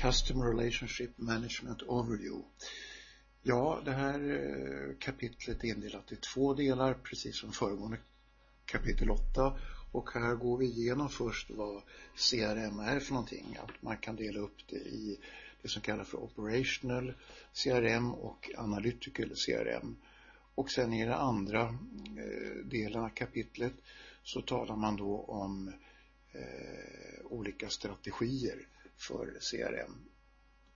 Customer Relationship Management Overview. Ja, det här kapitlet är indelat i 2 delar, precis som föregående kapitel 8. Och här går vi igenom först vad CRM är för någonting. Att man kan dela upp det i det som kallas för Operational CRM och Analytical CRM. Och sen i den andra delen av kapitlet så talar man då om olika strategier för CRM.